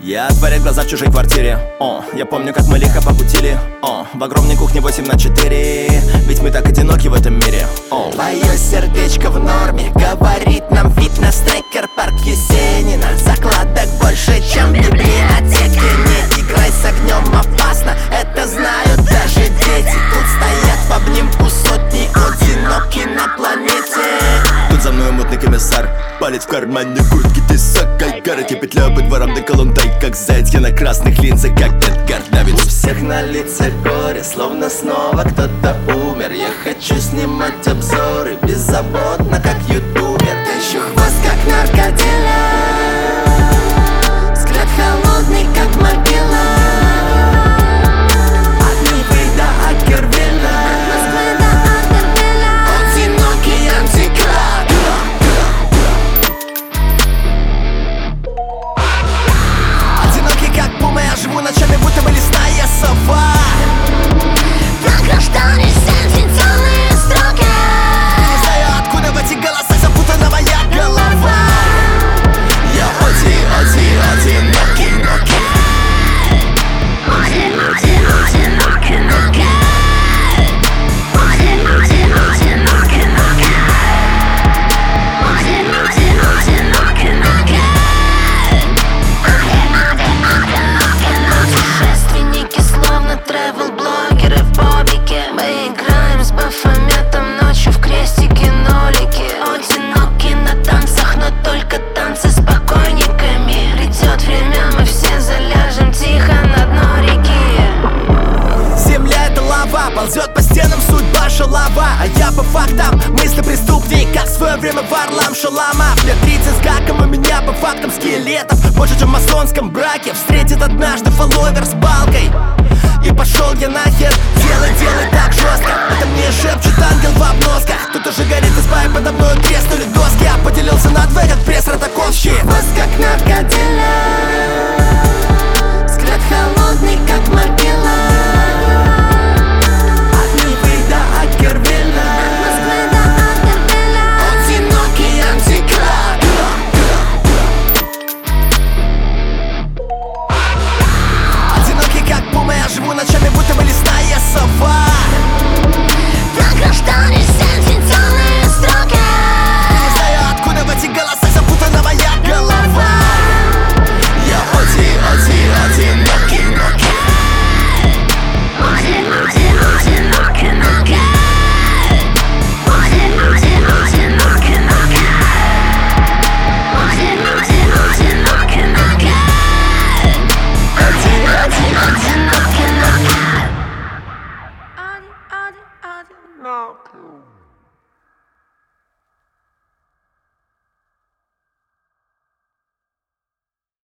Я отворяю глаза в чужой квартире. Я помню, как мы лихо покутили. В огромной кухне 8×4. Ведь мы так одиноки в этом мире. Твое сердечко в норме, говорит нам фитнес-трекер. Парк Есенина, закладок больше, чем в библиотеке. Не играй с огнем, опасно, это знают даже дети. Тут стоят в обнимку сотни одиноки на планете. Тут за мной мутный комиссар, палец в кармане куртки тесакай. Карате петля по дворам до Колундай. Как заяц я на красных линзах, как Эдгар Давид. У всех на лице горе, словно снова кто-то умер. Я хочу снимать обзоры беззаботно, как ютубер. Тащу хвост, как наркодилер, взгляд холодный, как могила. От Невы до Акервилля, одинокий антикрат. Одинокий, как пума, я живу ночами, будто бы лесная сова. Награждались сентенциальные строки. Не знаю, откуда в эти голоса запутана моя голова. Я одинокий, путешественники, словно тревел-блогеры в бобике. Мы играем с Бафометом ночью в крестики-нолики. Одиноки на танцах, но только танцы с покойниками. Придет время, мы все заляжем тихо на дно реки. Земля это лава, ползет по стенам судьба шалава. А я по фактам, мысли преступник, как в свое время Варлам Шаламов. Лет 30 с гаком, у меня по фактам скелетов больше, чем в масонском браке. Встретит однажды фолловер с палкой. И пошел я нахер, делай так жестко. Это мне